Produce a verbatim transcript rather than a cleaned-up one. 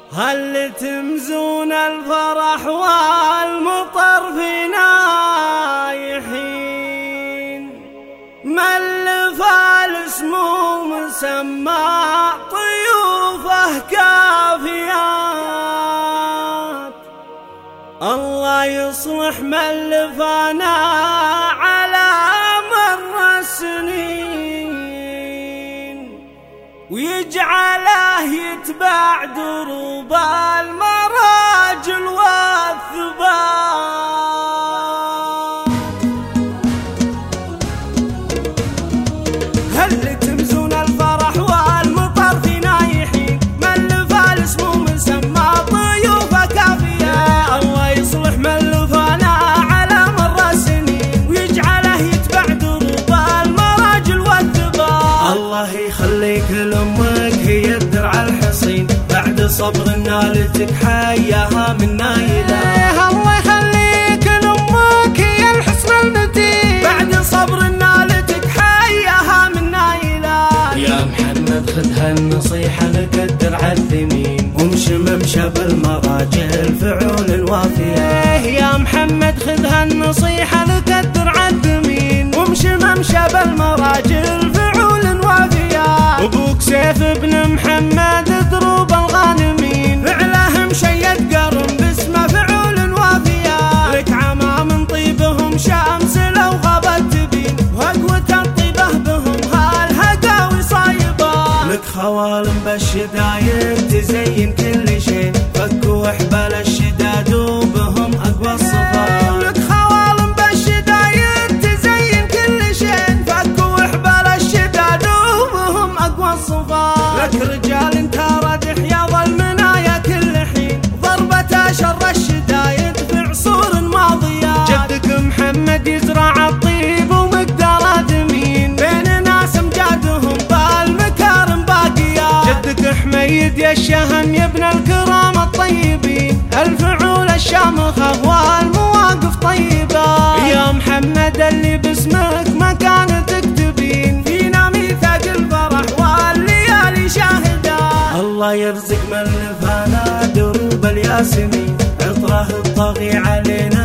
هل تمزون الفرح والمطر في نايحين، ملف الاسمو مسمى طيوفه كافيات. الله يصلح ملفنا على مر السنين، ويجعله يتبع دروب المراجل والثبات. هل تمزون الفرح والمطر في نايحين، ملف الاسمو مسمى طيوفه كافية. الله يصلح ملفنا على مر السنين، ويجعله يتبع دروب المراجل والثبات. الله يخليك لأمك هي الدرع الحصين، بعد صبر نالتك حياها من نايلة. الله يخليك لأمك هي الحصن المتين، بعد صبر نالتك حياها من نايلة. يا محمد خذ هالنصيحة لك الدرع الثمين، وامشي ممشى بالمراجل فعول وافية. يا محمد خذ هالنصيحة لك الدرع الثمين، وامشي ممشى بالمراجل فعول وافية. أبوك سيف ابن محمد دروب الغانمين، فعله مشيد قرن باسمه فعول وافية. لك عما من طيبهم شمس لو غابت تبين، وقوة الطيبة بهم هالهقاوي صايبة. لك خوالم بالشدايد تزين كل شيء، فكوا حبال الشداد وبهم أقوى الصفات. لك خوالم بالشدايد تزين كل شيء، فكوا حبال الشداد وبهم أقوى الصفات. لك رجال انت ردح يا ظلمنا كل حين، ضربة شر الشدايد في عصور ماضية. جدك محمد يزرع الطيب ومقداره ثمين، بين ناس امجادهم بالمكارم باقية. جدك حميد يا الشهم يا ابن الكرام الطيبين، الفعول الشامخة والمواقف طيبة. يا محمد اللي باسمك مكانتك تبين، فينا ميثاق الفرح والليالي شاهدة. الله يرزق من لفانا دروب الياسمين، عطره الطاغي علينا